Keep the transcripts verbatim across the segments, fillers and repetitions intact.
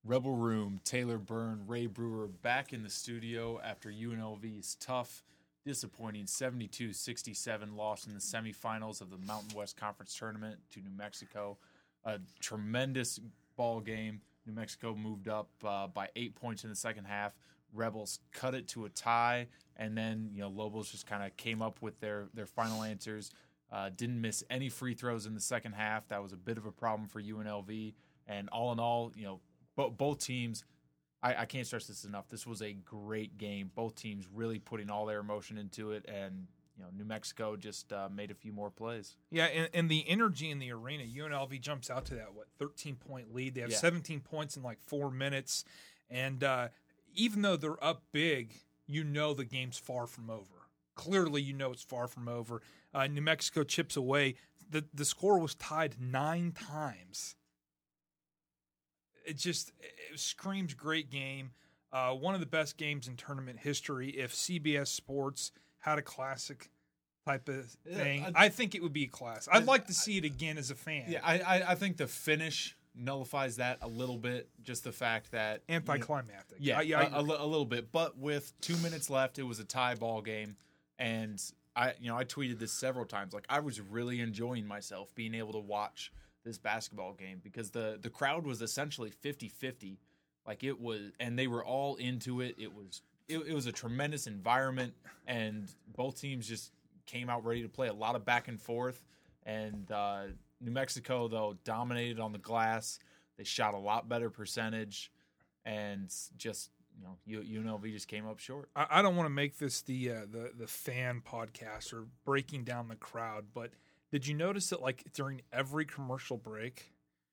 Rebel Room, Taylor Byrne, Ray Brewer back in the studio after U N L V's tough, disappointing seventy-two sixty-seven loss in the semifinals of the Mountain West Conference Tournament to New Mexico. A tremendous ball game. New Mexico moved up uh, by eight points in the second half. Rebels cut it to a tie, and then you know Lobos just kind of came up with their their final answers. Uh, didn't miss any free throws in the second half. That was a bit of a problem for U N L V. And all in all, you know, bo- both teams, I, I can't stress this enough. This was a great game. Both teams really putting all their emotion into it, and you know, New Mexico just uh, made a few more plays. Yeah, and, and the energy in the arena, U N L V jumps out to that, what, thirteen-point lead. They have Yeah. seventeen points in like four minutes. And uh, even though they're up big, you know the game's far from over. Clearly, you know it's far from over. Uh, New Mexico chips away. The, the score was tied nine times. It just it screams great game. Uh, one of the best games in tournament history. If C B S Sports had a classic type of thing, Yeah, I, I think it would be a class. I'd like to see it again as a fan. Yeah, I, I, I think the finish nullifies that a little bit. Just the fact that Anticlimactic. You know, yeah, I, I a, a, li- a little bit. But with two minutes left, it was a tie ball game, and I, you know, I tweeted this several times. Like I was really enjoying myself being able to watch this basketball game because the the crowd was essentially fifty-fifty. Like it was, and they were all into it. It was it, it was a tremendous environment, and both teams just came out ready to play. A lot of back and forth, and uh, New Mexico though dominated on the glass. They shot a lot better percentage, and just you know, U N L V just came up short. I, I don't want to make this the uh, the the fan podcast or breaking down the crowd, but did you notice that like during every commercial break,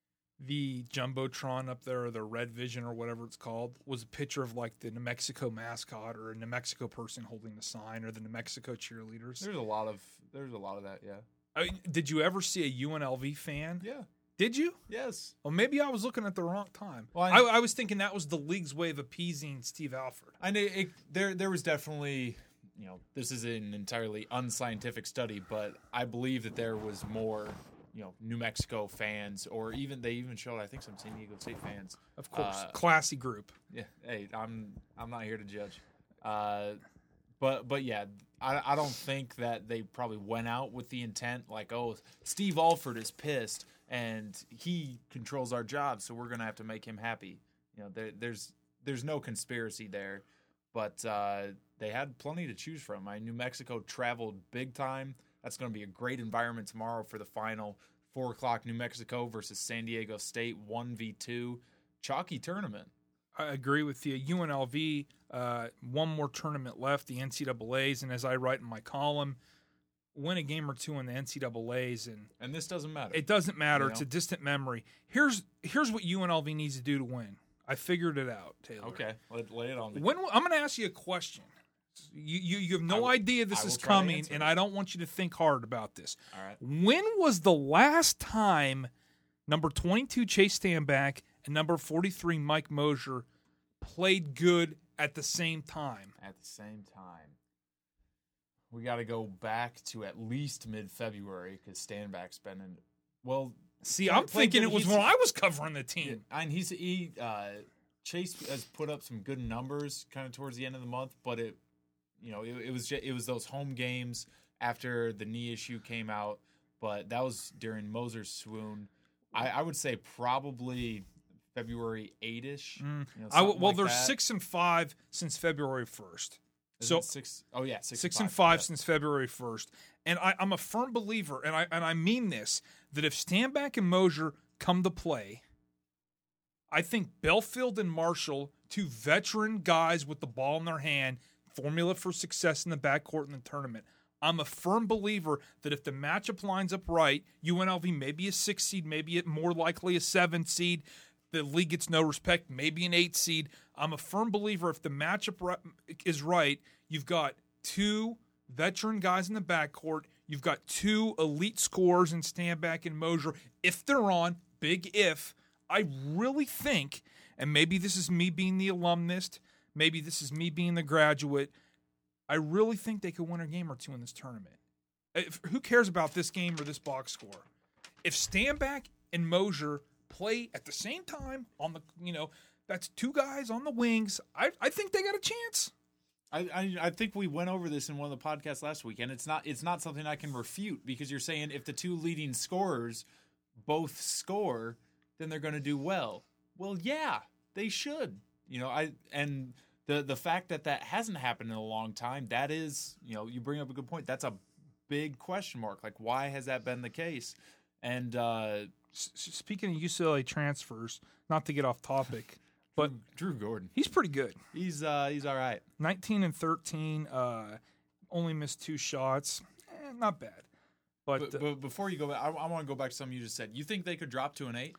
the Jumbotron up there, or the Red Vision or whatever it's called, was a picture of like the New Mexico mascot or a New Mexico person holding the sign or the New Mexico cheerleaders? There's a lot of there's a lot of that, yeah. I mean, did you ever see a U N L V fan? Yeah. Did you? Yes. Well, maybe I was looking at the wrong time. Well, I, I, I was thinking that was the league's way of appeasing Steve Alford. I know it, there there was definitely, you know, this is an entirely unscientific study, but I believe that there was more, you know, New Mexico fans, or even they even showed, I think, some San Diego State fans. Of course, Uh, classy group. Yeah. Hey, I'm I'm not here to judge. Uh, but but yeah, I I don't think that they probably went out with the intent like, oh, Steve Alford is pissed and he controls our job, so we're gonna have to make him happy. You know, there, there's there's no conspiracy there, but uh, they had plenty to choose from. I, New Mexico traveled big time. That's going to be a great environment tomorrow for the final. Four o'clock, New Mexico versus San Diego State, one v two, chalky tournament. I agree with you. U N L V, uh, one more tournament left, the N C double A's, and as I write in my column, win a game or two in the N C double A's, and and this doesn't matter. It doesn't matter. You know? It's a distant memory. Here's here's what U N L V needs to do to win. I figured it out, Taylor. Okay, let lay it on me. When I'm going to ask you a question. You you, you have no will, idea this is coming, and I don't want you to think hard about this. All right. When was the last time number twenty-two Chase Stanback and number forty-three Mike Mosier played good at the same time? At the same time. We got to go back to at least mid-February because Stanback's been in. Well, see, I'm thinking it was when I was covering the team. Yeah, and he's he uh, Chase has put up some good numbers kind of towards the end of the month, but it, you know, it, it was just, it was those home games after the knee issue came out, but that was during Moser's swoon. I, I would say probably February eighth-ish. Mm. You know, I w- well, like they're that. six and five since February first. Is So it six. Oh yeah, six, six and and five, five yeah. since February first, and I, I'm a firm believer, and I and I mean this, that if Stanback and Mosier come to play, I think Belfield and Marshall, two veteran guys with the ball in their hand, formula for success in the backcourt in the tournament. I'm a firm believer that if the matchup lines up right, U N L V maybe a six seed, maybe it more likely a seven seed. The league gets no respect, maybe an eight seed. I'm a firm believer if the matchup ri- is right, you've got two veteran guys in the backcourt. You've got two elite scorers in Stanback and Mosier. If they're on, big if, I really think, and maybe this is me being the alumnist, maybe this is me being the graduate, I really think they could win a game or two in this tournament. If, who cares about this game or this box score? If Stanback and Mosier play at the same time on the, you know, That's two guys on the wings. I, I think they got a chance. I, I I think we went over this in one of the podcasts last week, and it's not it's not something I can refute because you're saying if the two leading scorers both score, then they're going to do well. Well, yeah, they should. You know, I and the the fact that that hasn't happened in a long time, that is, you know, you bring up a good point. That's a big question mark. Like, why has that been the case? And uh, S- speaking of U C L A transfers, not to get off topic, but Drew Gordon, he's pretty good. he's uh, he's all right. nineteen and thirteen, uh, only missed two shots. Eh, not bad. But, But, uh, but before you go back, I, I want to go back to something you just said. You think they could drop to an eight?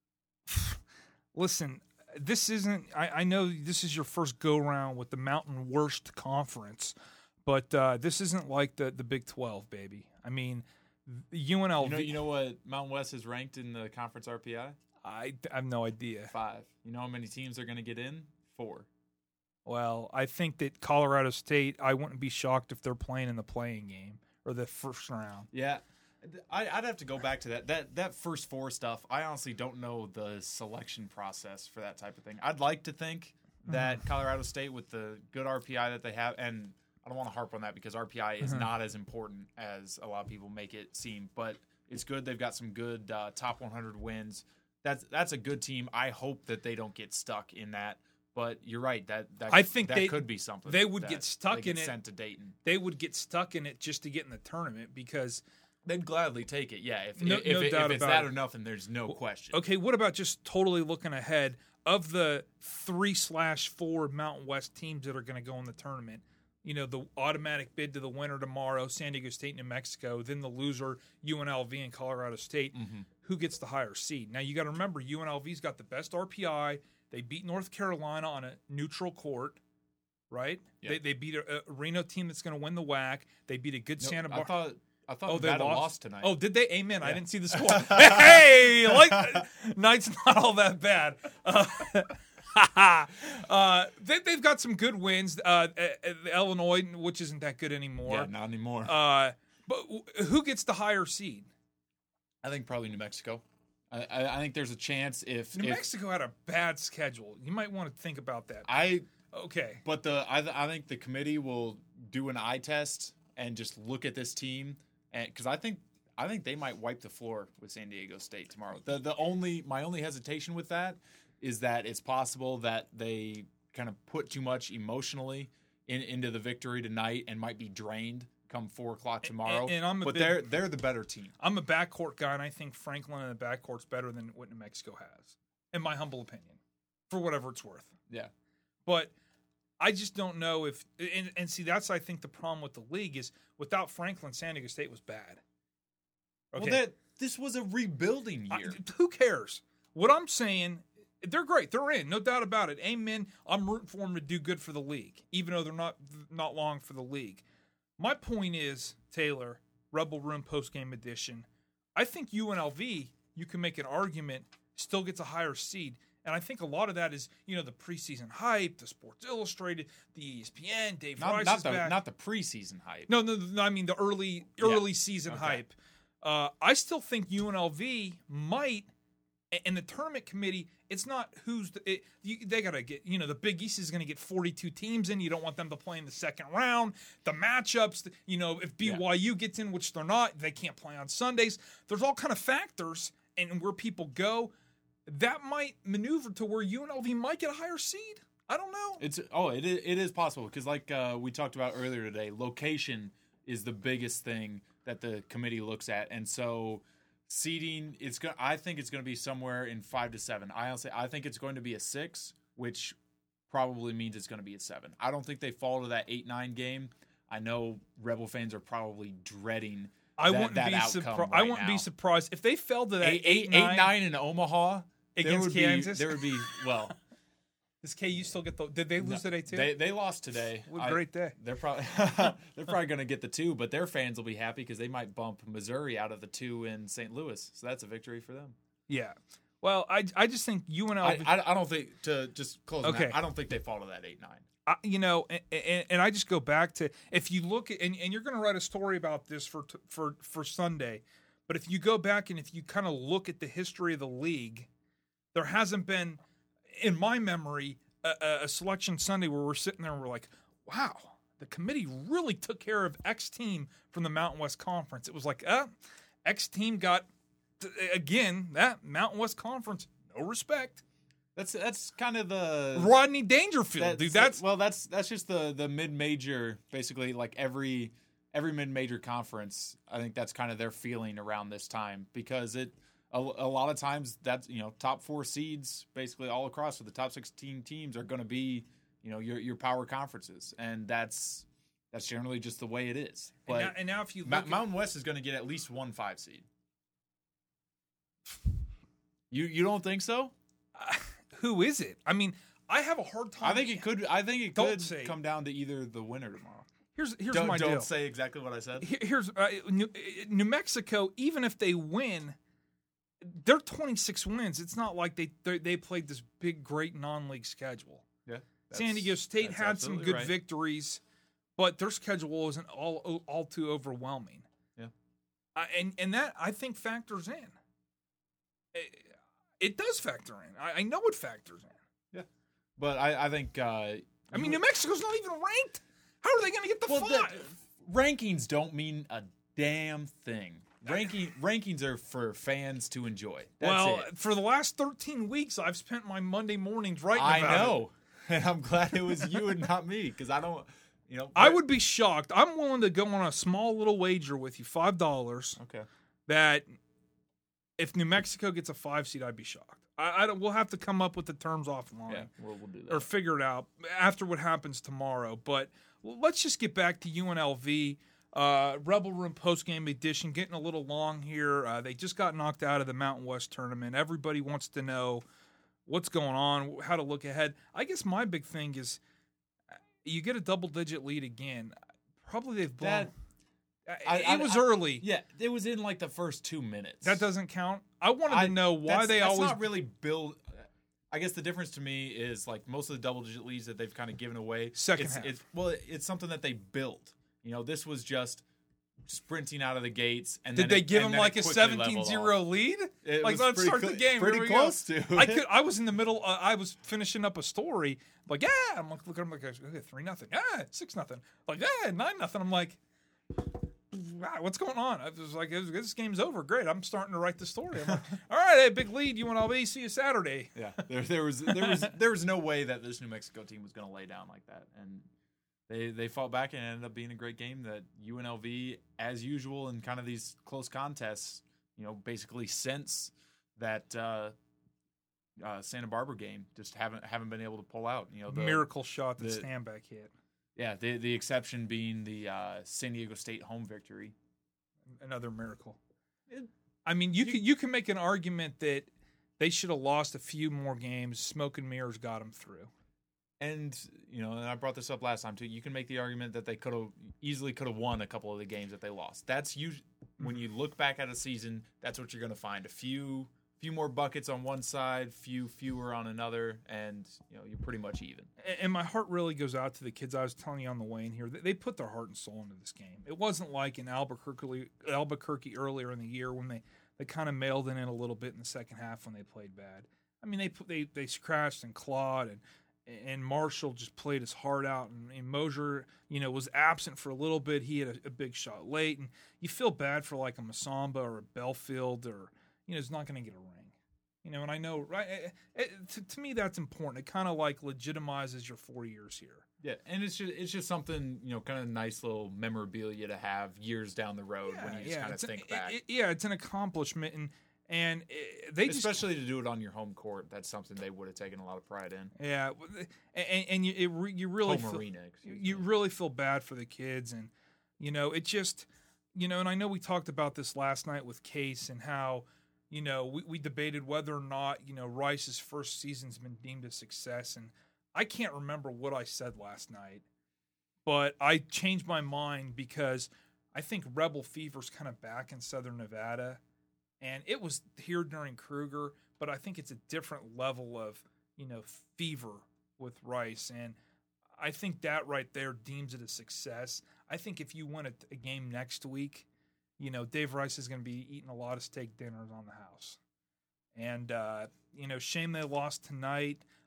listen, this isn't. I, I know this is your first go round with the Mountain Worst Conference, but uh, this isn't like the the Big twelve, baby. I mean, the U N L V. You know, you know what Mountain West is ranked in the conference R P I? I, I have no idea. Five. You know how many teams are going to get in? Four. Well, I think that Colorado State. I wouldn't be shocked if they're playing in the playing game or the first round. Yeah, I, I'd have to go back to that. That that first four stuff. I honestly don't know the selection process for that type of thing. I'd like to think that Mm-hmm. Colorado State, with the good R P I that they have, and I don't want to harp on that because R P I is Mhm. not as important as a lot of people make it seem, but it's good. They've got some good uh, top one hundred wins. That's that's a good team. I hope that they don't get stuck in that. But you're right. That, that I think that they- could be something. they would that get stuck they in get it. Sent to Dayton. They would get stuck in it just to get in the tournament because. They'd gladly take it. Yeah, if No- if, no if, doubt if it's about that it. or nothing, there's no question. Okay, what about just totally looking ahead of the three slash four Mountain West teams that are going to go in the tournament? You know, the automatic bid to the winner tomorrow, San Diego State, New Mexico, then the loser, U N L V and Colorado State. Mm-hmm. Who gets the higher seed? Now, you got to remember, U N L V's got the best R P I. They beat North Carolina on a neutral court, right? Yeah. They, they beat a, a Reno team that's going to win the W A C. They beat a good Nope, Santa I Barbara. thought I thought Oh, they Nevada lost? lost tonight. Oh, did they? Amen. I Yeah. didn't see the score. Hey, like night's not all that bad. Uh, uh, they, they've got some good wins. Uh, uh, Illinois, which isn't that good anymore. yeah, not anymore. Uh, but w- who gets the higher seed? I think probably New Mexico. I, I, I think there's a chance if New if Mexico had a bad schedule. You might want to think about that. I. Okay. But the I, I think the committee will do an eye test and just look at this team, and because I think I think they might wipe the floor with San Diego State tomorrow. The the only my only hesitation with that is that it's possible that they kind of put too much emotionally in, into the victory tonight and might be drained come four o'clock tomorrow. And- and I'm a but big- they're they're the better team. I'm a backcourt guy, and I think Franklin in the backcourt's better than what New Mexico has, in my humble opinion, for whatever it's worth. Yeah. But I just don't know if and, and see that's I think the problem with the league is without Franklin, San Diego State was bad. Okay, Well, that this was a rebuilding I- year. who cares? What I'm saying, they're great. They're in, no doubt about it. Amen. I'm rooting for them to do good for the league, even though they're not not long for the league. My point is, Taylor, Rebel Room post game edition. I think U N L V, you can make an argument, still gets a higher seed. And I think a lot of that is, you know, the preseason hype, the Sports Illustrated, the E S P N, Dave Not, Rice not is the back. not the preseason hype. No, no, no, I mean the early early season Okay. hype. Uh, I still think U N L V might, and the tournament committee. It's not who's the, it, you, they got to get. You know, the Big East is going to get forty-two teams in. You don't want them to play in the second round. The matchups. You know, if B Y U gets in, which they're not, they can't play on Sundays. There's all kind of factors, and where people go, that might maneuver to where U N L V might get a higher seed. I don't know. It's oh, it is, it is possible because like uh, we talked about earlier today, location is the biggest thing that the committee looks at, and so seeding it's going. I think it's going to be somewhere in five to seven. I honestly, I think it's going to be a six, which probably means it's going to be a seven. I don't think they fall to that eight nine game. I know Rebel fans are probably dreading. I that, wouldn't that be outcome surprised. right I wouldn't now. be surprised if they fell to that Eight, eight, eight, nine, eight nine in Omaha there against would Kansas. Be, there would be well. Does K U still get the? Did they lose No, today too? They they lost today. What a I- great day. They're probably they're probably going to get the two, but their fans will be happy because they might bump Missouri out of the two in Saint Louis. So that's a victory for them. Yeah. Well, I I just think U N L V. I, I, I don't think to just close. Okay. Okay. I don't think they fall to that eight nine. I, you know, and, and, and I just go back to if you look at and, and you're going to write a story about this for t- for for Sunday, but if you go back and if you kind of look at the history of the league, there hasn't been, in my memory, a, a- a selection Sunday where we're sitting there and we're like, wow, the committee really took care of X team from the Mountain West Conference. It was like, uh, X team got, again, that Mountain West Conference, no respect. That's that's kind of the Rodney Dangerfield, dude. That's well, that's that's just the the mid major, basically. Like every every mid major conference, I think that's kind of their feeling around this time because it a, a lot of times that's you know top four seeds basically all across. So the top sixteen teams are going to be you know your your power conferences, and that's that's generally just the way it is. But and now, and now if you look Ma- at, Mountain West is going to get at least one five seed. You you don't think so? uh, who is it? I mean, I have a hard time. I think it could. I think it Don't could say. come down to either the winner tomorrow. Here's here's don't my don't deal. say exactly what I said. Here- Here's uh, New, New Mexico. Even if they win, they're twenty-six wins. It's not like they they, they played this big, great non-league schedule. Yeah, San Diego State that's had some absolutely good right. victories, but their schedule wasn't all all too overwhelming. Yeah, uh, and and that I think factors in. It, it does factor in. I, I know it factors in. yeah. But I I think. Uh, I mean, New Mexico's not even ranked. How are they going to get the well, five? the, rankings don't mean a damn thing. Ranking rankings are for fans to enjoy. That's well, it. for the last thirteen weeks, I've spent my Monday mornings writing I about it. know, and I'm glad it was you and not me because I don't. You know, I would be shocked. I'm willing to go on a small little wager with you, five dollars. Okay. That if New Mexico gets a five seed, I'd be shocked. I, I don't, we'll have to come up with the terms offline, Yeah, we'll, we'll do that. or figure it out after what happens tomorrow. But let's just get back to U N L V. Uh, Rebel Room postgame edition, getting a little long here. Uh, they just got knocked out of the Mountain West tournament. Everybody wants to know what's going on, how to look ahead. I guess my big thing is you get a double-digit lead again. Probably they've blown. That- I, I- it was I- early. Yeah, it was in like the first two minutes. That doesn't count. I wanted I- to know why that's- they that's always. not really build. I guess the difference to me is like most of the double-digit leads that they've kind of given away. Second it's, half. It's, well, it's something that they built. You know, this was just sprinting out of the gates, and Did then they it, give and them then like it a quickly seventeen leveled zero off. lead? It Like was let's pretty start cl- the game. Pretty Here we close go. to. I it. could. I was in the middle. Uh, I was finishing up a story. Like yeah, I'm like looking at them like okay, three nothing. Yeah, six nothing. Like yeah, nine nothing. I'm like. Wow, what's going on? I was like, this game's over. Great, I'm starting to write the story. I'm like, all right, hey, big lead. U N L V. See you Saturday. Yeah, there, there was there was there was no way that this New Mexico team was going to lay down like that, and they they fought back and it ended up being a great game. That U N L V, as usual, in kind of these close contests, you know, basically since that uh, uh, Santa Barbara game, just haven't haven't been able to pull out. You know, the Miracle shot that the- Stanback hit. Yeah, the the exception being the uh, San Diego State home victory. Another miracle. It- I mean, you, you- can you can make an argument that they should have lost a few more games. Smoke and mirrors got them through. And you know, and I brought this up last time too. You can make the argument that they could have easily could have won a couple of the games that they lost. That's usually when you look back at a season. That's what you're going to find: a few, few more buckets on one side, few fewer on another, and you know you're pretty much even. And- And my heart really goes out to the kids. I was telling you on the way in here, they- they put their heart and soul into this game. It wasn't like in Albuquerque, Albuquerque earlier in the year when they, they kind of mailed it in a little bit in the second half when they played bad. I mean, they put, they they scratched and clawed, and and Marshall just played his heart out. And, and Mosier, you know, was absent for a little bit. He had a, a big shot late, and you feel bad for like a Masamba or a Belfield, or you know, he's not going to get a ring. You know, and I know, right? It, it, to, to me, that's important. It kind of like legitimizes your four years here. Yeah, and it's just it's just something you know, kind of nice little memorabilia to have years down the road when you just kind of it's an- think it- back. it- yeah, it's an accomplishment, and and it, they just Especially to do it on your home court, that's something they would have taken a lot of pride in. yeah, and, and you it, re- you really Home feel, arena, excuse you me. really feel bad for the kids, and you know it just you know, and I know we talked about this last night with Case and how. You know, we, we debated whether or not, you know, Rice's first season's been deemed a success. And I can't remember what I said last night, but I changed my mind because I think Rebel Fever's kind of back in Southern Nevada. And it was here during Kruger, but I think it's a different level of, you know, fever with Rice. And I think that right there deems it a success. I think if you win a, a game next week, you know, Dave Rice is going to be eating a lot of steak dinners on the house. And, uh, you know, shame they lost tonight.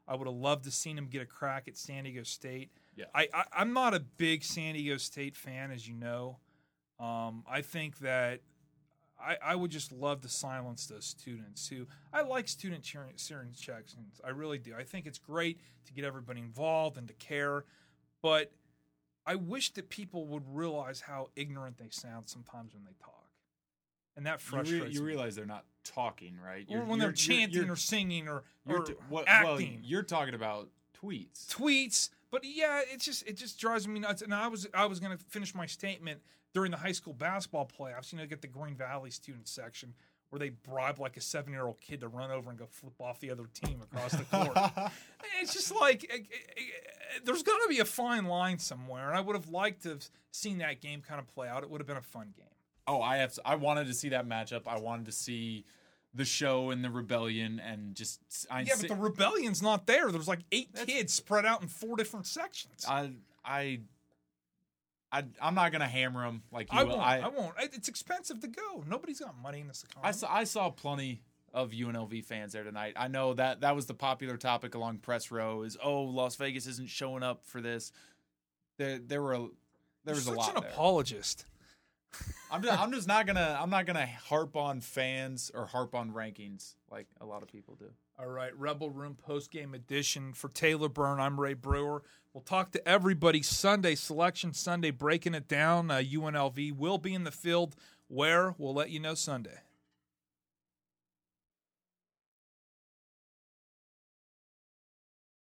I would have loved to seen him get a crack at San Diego State. Yeah. I, I, I'm not a big San Diego State fan, as you know. Um, I think that I, I would just love to silence those students who I like student cheering, cheering sections. I really do. I think it's great to get everybody involved and to care, but I wish that people would realize how ignorant they sound sometimes when they talk, and that frustrates you, re- you me. realize they're not talking, right? Or when they're chanting or singing or, you're or t- what, acting. Well, you're talking about tweets. Tweets, but yeah, it just it just drives me nuts. And I was I was going to finish my statement during the high school basketball playoffs. You know, get the Green Valley student section where they bribe like a seven-year-old kid to run over and go flip off the other team across the court. It's just like it, it, it, there's got to be a fine line somewhere, and I would have liked to have seen that game kind of play out. It would have been a fun game. Oh, I have. I wanted to see that matchup. I wanted to see the show and the rebellion, and just I yeah, but the rebellion's not there. There's like eight kids spread out in four different sections. I I. I, I'm not gonna hammer them like you. I won't. I, I won't. It's expensive to go. Nobody's got money in this economy. I saw, I saw plenty of U N L V fans there tonight. I know that that was the popular topic along press row. Is oh, Las Vegas isn't showing up for this. There, there were, there was You're a lot. Such an there. apologist. I'm just, I'm just not gonna, I'm not gonna harp on fans or harp on rankings like a lot of people do. All right, Rebel Room post-game edition. For Taylor Byrne, I'm Ray Brewer. We'll talk to everybody Sunday, Selection Sunday, breaking it down. Uh, U N L V will be in the field. Where? We'll let you know Sunday.